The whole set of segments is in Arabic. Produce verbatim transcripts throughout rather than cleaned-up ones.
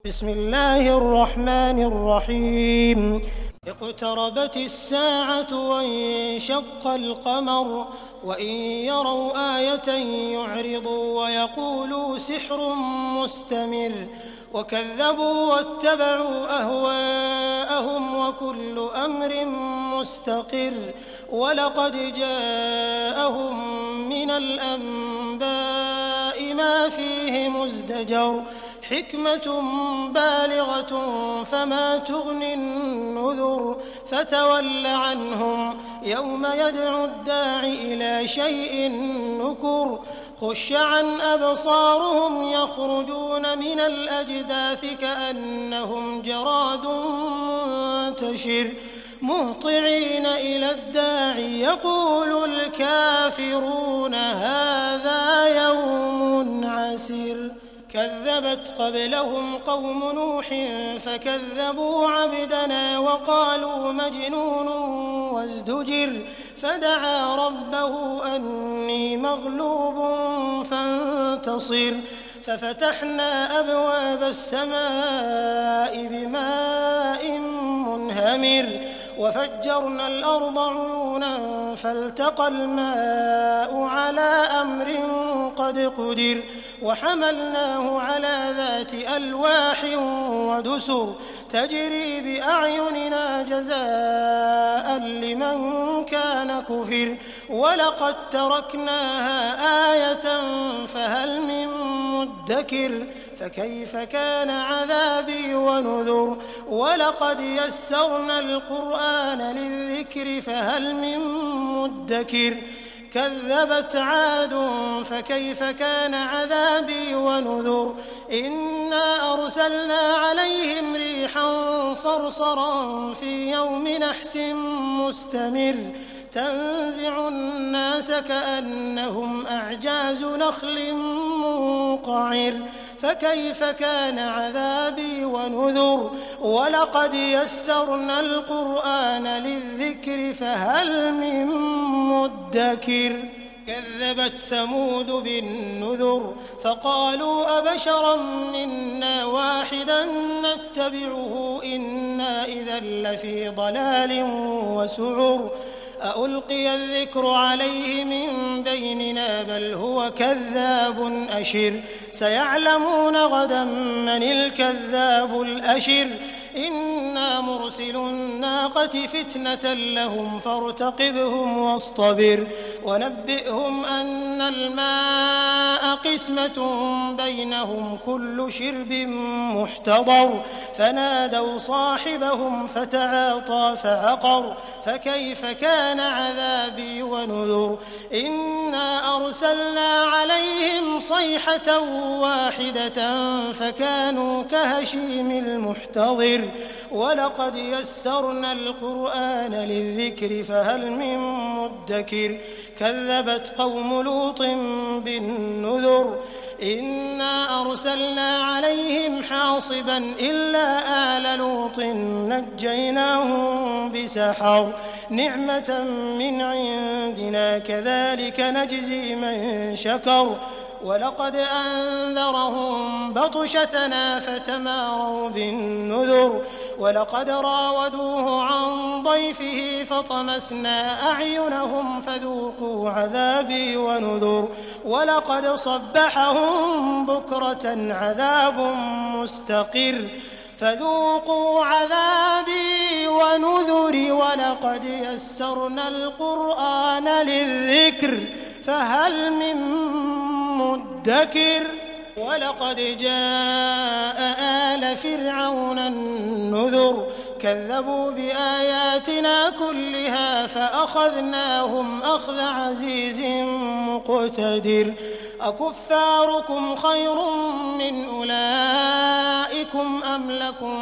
بسم الله الرحمن الرحيم اقتربت الساعة وانشق القمر وإن يروا آية يعرضوا ويقولوا سحر مستمر وكذبوا واتبعوا أهواءهم وكل أمر مستقر ولقد جاءهم من الأنباء ما فيه مزدجر حكمة بالغة فما تغني النذر فتول عنهم يوم يدعو الداع إلى شيء نكر خش عن أبصارهم يخرجون من الأجداث كأنهم جراد منتشر مهطعين إلى الداع يقول الكافرون هذا يوم عسر كذبت قبلهم قوم نوح فكذبوا عبدنا وقالوا مجنون وازدجر فدعا ربه أني مغلوب فانتصر ففتحنا أبواب السماء بماء منهمر وفجرنا الأرض عيونا فالتقى الماء على أمر قد قدر وحملناه على ذات ألواح ودسر تجري بأعيننا جزاء لمن كان كفر ولقد تركناها آية فهل من مدكر فكيف كان عذابي ونذر ولقد يسرنا القرآن للذكر فهل من مدكر كذبت عاد فكيف كان عذابي ونذر إنا أرسلنا عليهم ريحا صرصرا في يوم نحس مستمر تنزع الناس كأنهم أعجاز نخل منقعر فكيف كان عذابي ونذر ولقد يسرنا القرآن للذكر فهل من مدكر كذبت ثمود بالنذر فقالوا أبشرا منا واحدا نتبعه إنا إذا لفي ضلال وسعر أألقي الذكر عليه من بيننا بل هو كذاب أشر سيعلمون غدا من الكذاب الأشر إنا مرسل الناقة فتنة لهم فارتقبهم واصطبر ونبئهم أن الماء قسمة بينهم كل شرب محتضر فنادوا صاحبهم فتعاطى فعقر فكيف كان عذابي ونذر إنا أرسلنا عليهم صيحة واحدة فكانوا كهشيم المحتضر ولقد يسرنا القرآن للذكر فهل من مدكر كذبت قوم لوط بالنذر إنا أرسلنا عليهم حاصبا إلا آل لوط نجيناهم بسحر نعمة من عندنا كذلك نجزي من شكر ولقد أنذرهم بطشتنا فتماروا بالنذر ولقد راودوه عن ضيفه فطمسنا أعينهم فذوقوا عذابي ونذر ولقد صبحهم بكرة عذاب مستقر فذوقوا عذابي ونذر ولقد يسرنا القرآن للذكر فهل من مدكر ولقد جاء آل فرعون النذر كذبوا بآياتنا كلها فأخذناهم أخذ عزيز مقتدر أكفاركم خير من أولئكم أم لكم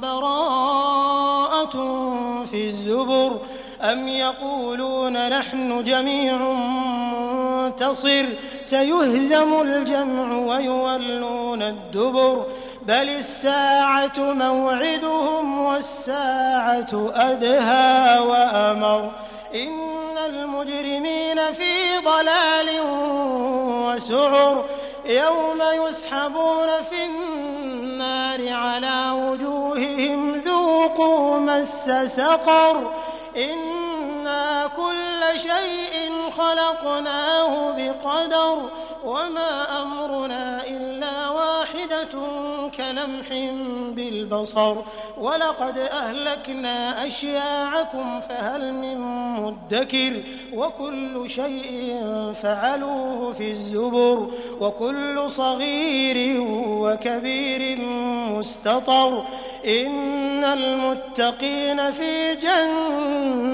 براءة في الزبر أم يقولون نحن جميع منتصر سيهزم الجمع ويولون الدبر بل الساعة موعدهم والساعة أدهى وأمر إن المجرمين في ضلال وسعر يوم يسحبون في النار على وجوههم ذوقوا مس سقر إنا كل شيء خلقناه بقدر وما أمرنا إلا واحدة كلمح بالبصر ولقد أهلكنا أشياعكم فهل من مدكر وكل شيء فعلوه في الزبر وكل صغير وكبير مستطر إن المتقين في جنة